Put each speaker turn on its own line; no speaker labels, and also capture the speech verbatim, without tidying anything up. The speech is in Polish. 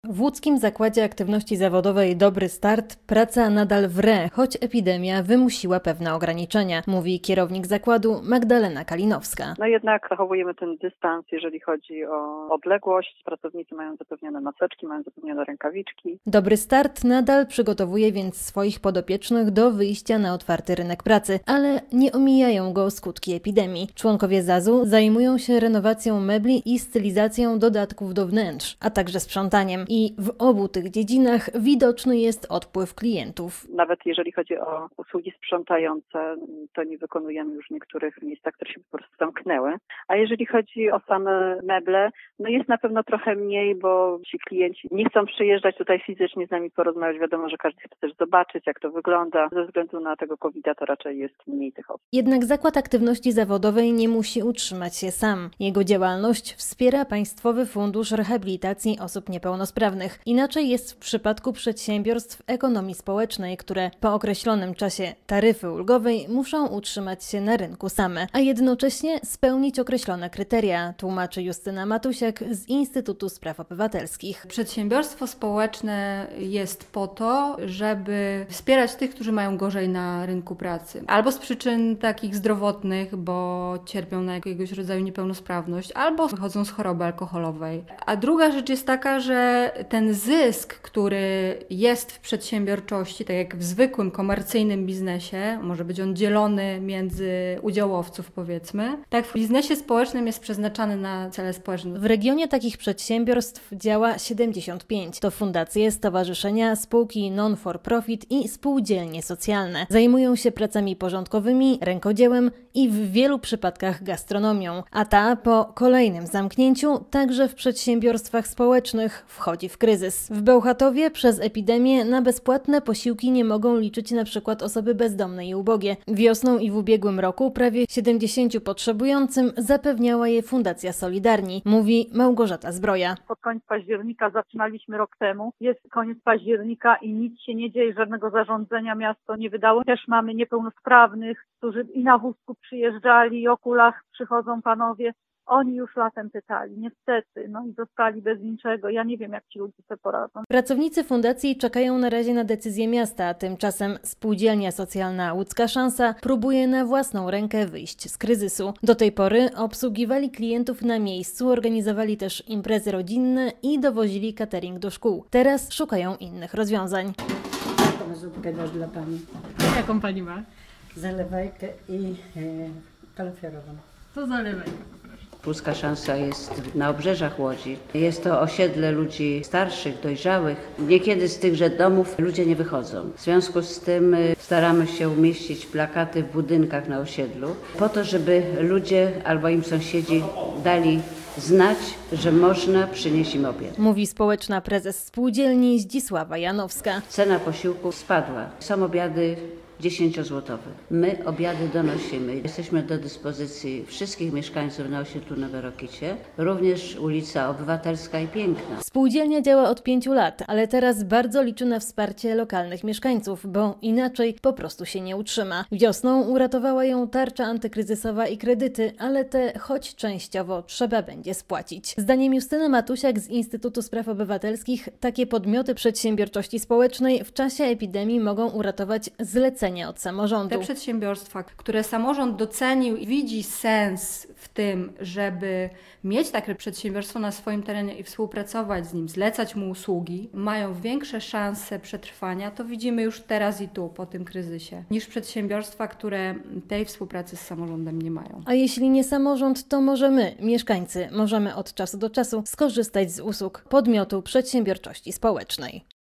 W łódzkim Zakładzie Aktywności Zawodowej Dobry Start praca nadal wre, choć epidemia wymusiła pewne ograniczenia, mówi kierownik zakładu Magdalena Kalinowska.
No jednak zachowujemy ten dystans, jeżeli chodzi o odległość. Pracownicy mają zapewnione maseczki, mają zapewnione rękawiczki.
Dobry Start nadal przygotowuje więc swoich podopiecznych do wyjścia na otwarty rynek pracy, ale nie omijają go skutki epidemii. Członkowie zazu zajmują się renowacją mebli i stylizacją dodatków do wnętrz, a także sprzątaniem. I w obu tych dziedzinach widoczny jest odpływ klientów.
Nawet jeżeli chodzi o usługi sprzątające, to nie wykonujemy już w niektórych miejscach, które się po prostu zamknęły. A jeżeli chodzi o same meble, no jest na pewno trochę mniej, bo ci klienci nie chcą przyjeżdżać tutaj fizycznie z nami porozmawiać. Wiadomo, że każdy chce też zobaczyć, jak to wygląda. Ze względu na tego kowida to raczej jest mniej tych osób.
Jednak Zakład Aktywności Zawodowej nie musi utrzymać się sam. Jego działalność wspiera Państwowy Fundusz Rehabilitacji Osób Niepełnosprawnych. Inaczej jest w przypadku przedsiębiorstw ekonomii społecznej, które po określonym czasie taryfy ulgowej muszą utrzymać się na rynku same, a jednocześnie spełnić określone kryteria, tłumaczy Justyna Matusiak z Instytutu Spraw Obywatelskich.
Przedsiębiorstwo społeczne jest po to, żeby wspierać tych, którzy mają gorzej na rynku pracy. Albo z przyczyn takich zdrowotnych, bo cierpią na jakiegoś rodzaju niepełnosprawność, albo wychodzą z choroby alkoholowej. A druga rzecz jest taka, że ten zysk, który jest w przedsiębiorczości, tak jak w zwykłym komercyjnym biznesie, może być on dzielony między udziałowców, powiedzmy, tak w biznesie społecznym jest przeznaczany na cele społeczne.
W regionie takich przedsiębiorstw działa siedemdziesiąt pięć. To fundacje, stowarzyszenia, spółki non-for-profit i spółdzielnie socjalne. Zajmują się pracami porządkowymi, rękodziełem i w wielu przypadkach gastronomią. A ta po kolejnym zamknięciu także w przedsiębiorstwach społecznych wchodzi w kryzys. W Bełchatowie przez epidemię na bezpłatne posiłki nie mogą liczyć na przykład osoby bezdomne i ubogie. Wiosną i w ubiegłym roku prawie siedemdziesięciu potrzebującym zapewniała je Fundacja Solidarni, mówi Małgorzata Zbroja.
Pod koniec października zaczynaliśmy rok temu. Jest koniec października i nic się nie dzieje, żadnego zarządzenia miasto nie wydało. Też mamy niepełnosprawnych, którzy i na wózku przyjeżdżali, i o kulach przychodzą panowie. Oni już latem pytali, niestety, no i zostali bez niczego. Ja nie wiem, jak ci ludzie sobie poradzą.
Pracownicy fundacji czekają na razie na decyzję miasta, a tymczasem Spółdzielnia Socjalna Łódzka Szansa próbuje na własną rękę wyjść z kryzysu. Do tej pory obsługiwali klientów na miejscu, organizowali też imprezy rodzinne i dowozili catering do szkół. Teraz szukają innych rozwiązań.
Taką zupkę dasz dla pani.
Jaką pani ma?
Zalewajkę i e, kalafiorową.
Co zalewajka?
Łódzka Szansa jest na obrzeżach Łodzi. Jest to osiedle ludzi starszych, dojrzałych. Niekiedy z tychże domów ludzie nie wychodzą. W związku z tym staramy się umieścić plakaty w budynkach na osiedlu, po to, żeby ludzie albo im sąsiedzi dali znać, że można przynieść im obiad.
Mówi społeczna prezes spółdzielni Zdzisława Janowska.
Cena posiłków spadła. Są obiady dziesięciozłotowe. My obiady donosimy. Jesteśmy do dyspozycji wszystkich mieszkańców na osiedlu Nowe Rokicie, również ulica Obywatelska i Piękna.
Spółdzielnia działa od pięciu lat, ale teraz bardzo liczy na wsparcie lokalnych mieszkańców, bo inaczej po prostu się nie utrzyma. Wiosną uratowała ją tarcza antykryzysowa i kredyty, ale te choć częściowo trzeba będzie spłacić. Zdaniem Justyny Matusiak z Instytutu Spraw Obywatelskich takie podmioty przedsiębiorczości społecznej w czasie epidemii mogą uratować zlecenia od samorządu.
Te przedsiębiorstwa, które samorząd docenił i widzi sens w tym, żeby mieć takie przedsiębiorstwo na swoim terenie i współpracować z nim, zlecać mu usługi, mają większe szanse przetrwania, to widzimy już teraz i tu, po tym kryzysie, niż przedsiębiorstwa, które tej współpracy z samorządem nie mają.
A jeśli nie samorząd, to może my, mieszkańcy, możemy od czasu do czasu skorzystać z usług podmiotu przedsiębiorczości społecznej.